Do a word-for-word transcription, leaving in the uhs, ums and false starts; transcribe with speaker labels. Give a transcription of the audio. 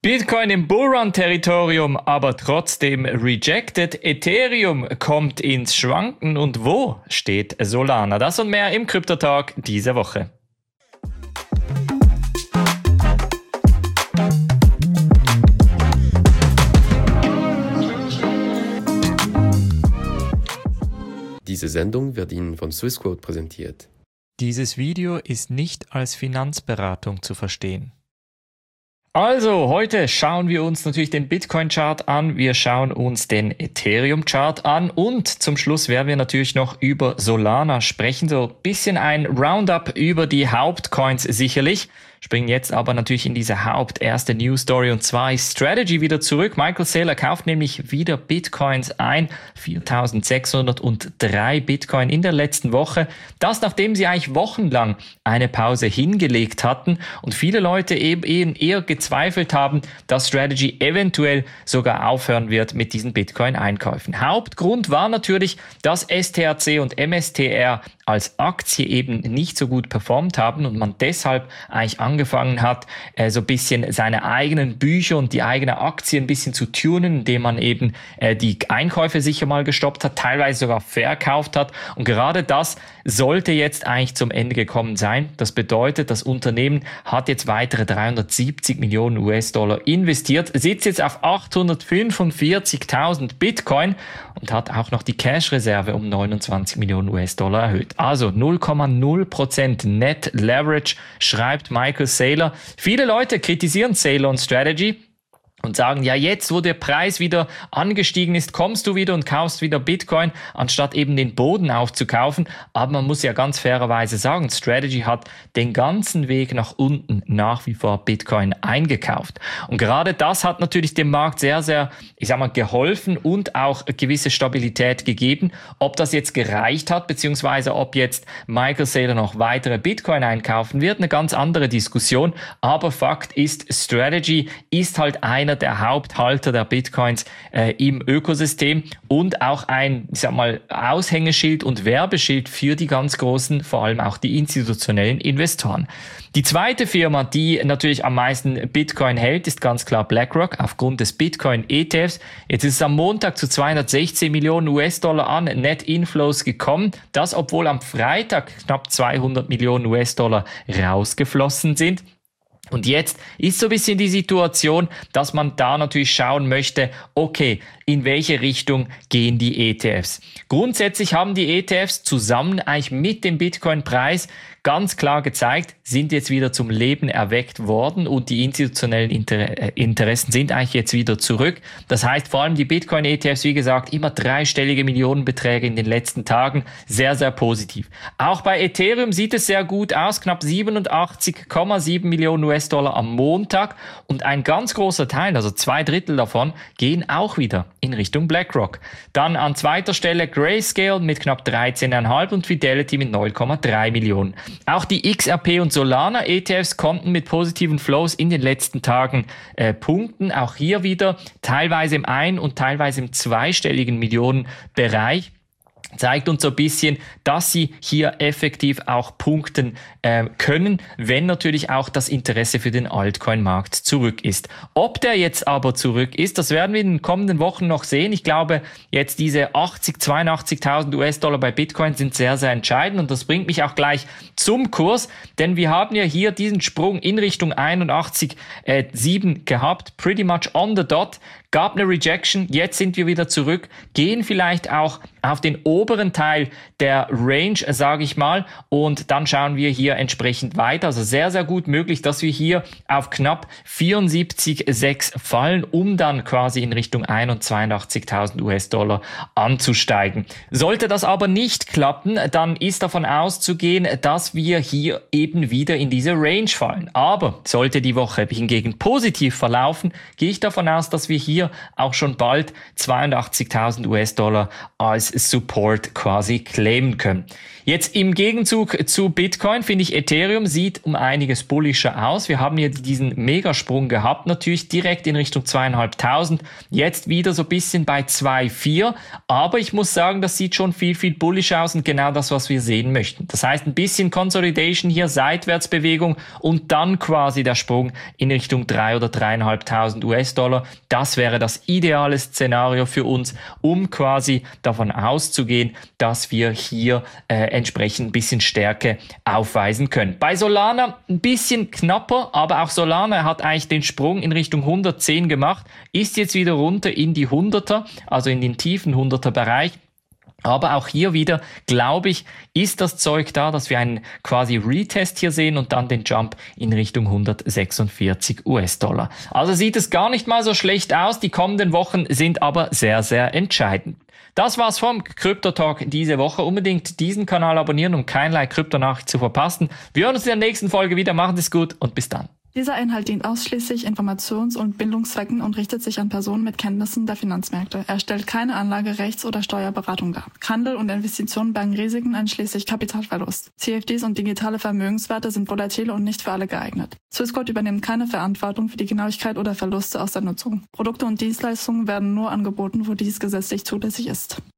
Speaker 1: Bitcoin im Bullrun-Territorium, aber trotzdem rejected. Ethereum kommt ins Schwanken und wo steht Solana? Das und mehr im Krypto-Talk diese Woche.
Speaker 2: Diese Sendung wird Ihnen von Swissquote präsentiert.
Speaker 1: Dieses Video ist nicht als Finanzberatung zu verstehen. Also, heute schauen wir uns natürlich den Bitcoin-Chart an, wir schauen uns den Ethereum-Chart an und zum Schluss werden wir natürlich noch über Solana sprechen. So ein bisschen ein Roundup über die Hauptcoins sicherlich. Springen jetzt aber natürlich in diese Haupterste News Story und zwar ist Strategy wieder zurück. Michael Saylor kauft nämlich wieder Bitcoins ein, viertausendsechshundertdrei Bitcoin in der letzten Woche. Das, nachdem sie eigentlich wochenlang eine Pause hingelegt hatten und viele Leute eben eher gezweifelt haben, dass Strategy eventuell sogar aufhören wird mit diesen Bitcoin-Einkäufen. Hauptgrund war natürlich, dass S T R C und M S T R als Aktie eben nicht so gut performt haben und man deshalb eigentlich angefangen hat, äh, so ein bisschen seine eigenen Bücher und die eigene Aktie ein bisschen zu tunen, indem man eben äh, die Einkäufe sicher mal gestoppt hat, teilweise sogar verkauft hat. Und gerade das sollte jetzt eigentlich zum Ende gekommen sein. Das bedeutet, das Unternehmen hat jetzt weitere dreihundertsiebzig Millionen U S-Dollar investiert, sitzt jetzt auf achthundertfünfundvierzigtausend Bitcoin und hat auch noch die Cash-Reserve um neunundzwanzig Millionen U S-Dollar erhöht. Also null Komma null Prozent Net Leverage, schreibt Michael Saylor. Viele Leute kritisieren Saylor und Strategy und sagen, ja, jetzt, wo der Preis wieder angestiegen ist, kommst du wieder und kaufst wieder Bitcoin, anstatt eben den Boden aufzukaufen. Aber man muss ja ganz fairerweise sagen, Strategy hat den ganzen Weg nach unten nach wie vor Bitcoin eingekauft. Und gerade das hat natürlich dem Markt sehr, sehr, ich sag mal, geholfen und auch gewisse Stabilität gegeben. Ob das jetzt gereicht hat, beziehungsweise ob jetzt Michael Saylor noch weitere Bitcoin einkaufen wird, eine ganz andere Diskussion. Aber Fakt ist, Strategy ist halt ein der Haupthalter der Bitcoins äh, im Ökosystem und auch ein, ich sag mal, Aushängeschild und Werbeschild für die ganz großen, vor allem auch die institutionellen Investoren. Die zweite Firma, die natürlich am meisten Bitcoin hält, ist ganz klar BlackRock aufgrund des Bitcoin-E T Fs. Jetzt ist es am Montag zu zweihundertsechzehn Millionen U S-Dollar an Net Inflows gekommen. Das, obwohl am Freitag knapp zweihundert Millionen U S-Dollar rausgeflossen sind. Und jetzt ist so ein bisschen die Situation, dass man da natürlich schauen möchte, okay, in welche Richtung gehen die E T Fs? Grundsätzlich haben die E T Fs zusammen eigentlich mit dem Bitcoin-Preis ganz klar gezeigt, sind jetzt wieder zum Leben erweckt worden und die institutionellen Inter- Interessen sind eigentlich jetzt wieder zurück. Das heißt, vor allem die Bitcoin-E T Fs, wie gesagt, immer dreistellige Millionenbeträge in den letzten Tagen, sehr, sehr positiv. Auch bei Ethereum sieht es sehr gut aus, knapp siebenundachtzig Komma sieben Millionen U S-Dollar am Montag und ein ganz großer Teil, also zwei Drittel davon, gehen auch wieder in Richtung BlackRock. Dann an zweiter Stelle Grayscale mit knapp dreizehn Komma fünf und Fidelity mit neun Komma drei Millionen. Auch die X R P und Solana E T Fs konnten mit positiven Flows in den letzten Tagen äh, punkten. Auch hier wieder teilweise im ein- und teilweise im zweistelligen Millionenbereich. Zeigt uns so ein bisschen, dass sie hier effektiv auch punkten äh, können, wenn natürlich auch das Interesse für den Altcoin-Markt zurück ist. Ob der jetzt aber zurück ist, das werden wir in den kommenden Wochen noch sehen. Ich glaube, jetzt diese achtzig, zweiundachtzigtausend U S-Dollar bei Bitcoin sind sehr, sehr entscheidend und das bringt mich auch gleich zum Kurs, denn wir haben ja hier diesen Sprung in Richtung einundachtzig Komma sieben gehabt, pretty much on the dot. Gab eine Rejection, jetzt sind wir wieder zurück, gehen vielleicht auch auf den oberen Teil der Range, sage ich mal, und dann schauen wir hier entsprechend weiter. Also sehr, sehr gut möglich, dass wir hier auf knapp vierundsiebzig Komma sechs fallen, um dann quasi in Richtung zweiundachtzigtausend U S-Dollar anzusteigen. Sollte das aber nicht klappen, dann ist davon auszugehen, dass wir hier eben wieder in diese Range fallen. Aber sollte die Woche hingegen positiv verlaufen, gehe ich davon aus, dass wir hier auch schon bald zweiundachtzigtausend U S-Dollar als als Support quasi claimen können. Jetzt im Gegenzug zu Bitcoin finde ich, Ethereum sieht um einiges bullischer aus. Wir haben jetzt diesen Megasprung gehabt, natürlich direkt in Richtung zweieinhalbtausend. Jetzt wieder so ein bisschen bei zwei Komma vier. Aber ich muss sagen, das sieht schon viel, viel bullischer aus und genau das, was wir sehen möchten. Das heißt, ein bisschen Consolidation hier, Seitwärtsbewegung und dann quasi der Sprung in Richtung drei oder dreieinhalbtausend US-Dollar. Das wäre das ideale Szenario für uns, um quasi davon auszugehen, dass wir hier äh, entsprechend ein bisschen Stärke aufweisen können. Bei Solana ein bisschen knapper, aber auch Solana hat eigentlich den Sprung in Richtung hundertzehn gemacht, ist jetzt wieder runter in die Hunderter, also in den tiefen Hunderter Bereich. Aber auch hier wieder, glaube ich, ist das Zeug da, dass wir einen quasi Retest hier sehen und dann den Jump in Richtung hundertsechsundvierzig US-Dollar. Also sieht es gar nicht mal so schlecht aus. Die kommenden Wochen sind aber sehr, sehr entscheidend. Das war's vom Crypto Talk diese Woche. Unbedingt diesen Kanal abonnieren, um keinerlei Kryptonachricht zu verpassen. Wir hören uns in der nächsten Folge wieder. Machen Sie es gut und bis dann.
Speaker 3: Dieser Inhalt dient ausschließlich Informations- und Bildungszwecken und richtet sich an Personen mit Kenntnissen der Finanzmärkte. Er stellt keine Anlage-, Rechts- oder Steuerberatung dar. Handel und Investitionen bergen Risiken einschließlich Kapitalverlust. C F Ds und digitale Vermögenswerte sind volatil und nicht für alle geeignet. Swissquote übernimmt keine Verantwortung für die Genauigkeit oder Verluste aus der Nutzung. Produkte und Dienstleistungen werden nur angeboten, wo dies gesetzlich zulässig ist.